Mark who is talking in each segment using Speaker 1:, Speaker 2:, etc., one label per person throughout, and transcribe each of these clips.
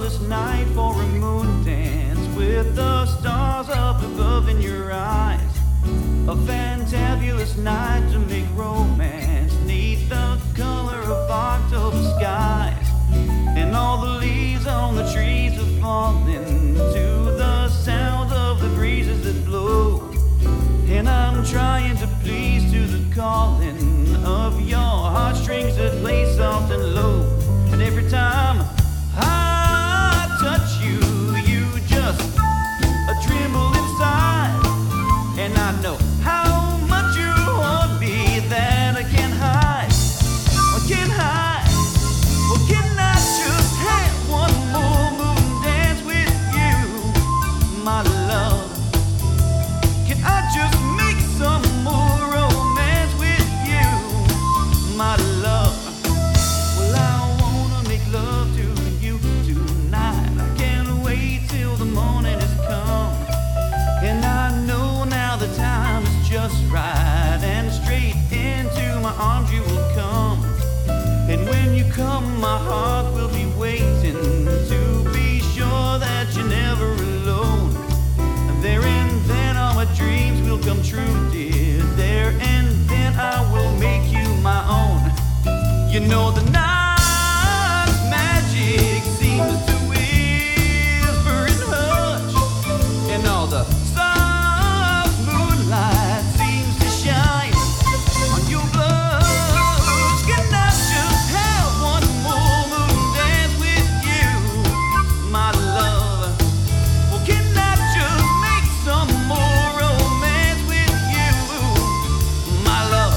Speaker 1: marvelous night for a moon dance with the stars up above in your eyes. A fantabulous night to make romance neath the color of October skies. And all the leaves on the trees are falling to the sound of the breezes that blow. And I'm trying to please to the calling of your heartstrings that play soft and low. And every time I touch you, you just tremble inside. And I know how much you want me that I can't hide. I can't hide. Well, can I just have one more moon dance with you, my love? Can I just make some more romance with you, my love? Well, I wanna make love to you tonight. I can't wait till the morning has come. And I know now the time is just right, and straight into my arms you will come. And when you come, my heart will be waiting to be sure that you're never alone. There and then all my dreams will come true, dear. There and then I will make you my own. You know the night's magic seems to whisper and hush, and all the soft moonlight seems to shine on your blush. Can I just have one more moon dance with you, my love? Well, can I just make some more romance with you, my love?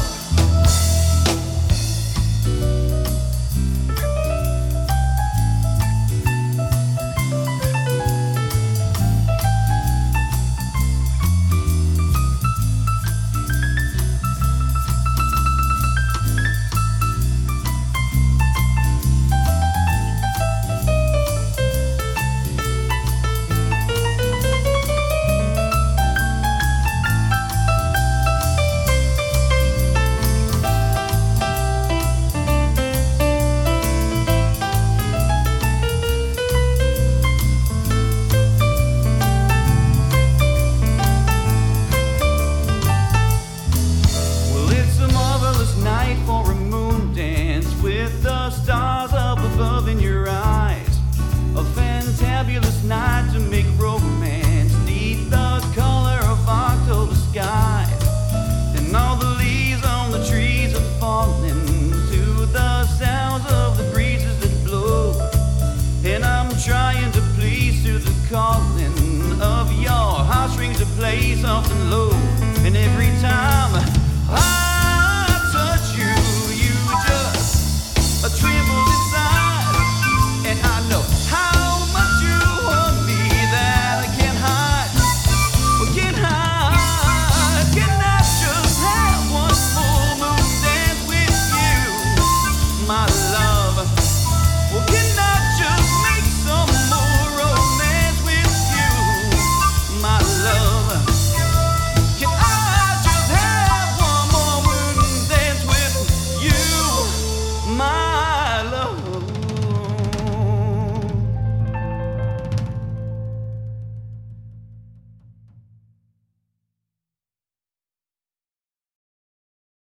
Speaker 1: Night for a moon dance with the stars up above in your eyes. A fantabulous night to make romance neath the color of October skies. And all the leaves on the trees are falling to the sounds of the breezes that blow. And I'm trying to please to the calling of your heartstrings that play soft and low. And every time I touch you, you just tremble inside. And I know how much you want me that I can't hide. Well, can't hide. Can I just have one more moon dance with you, my love? Well, can I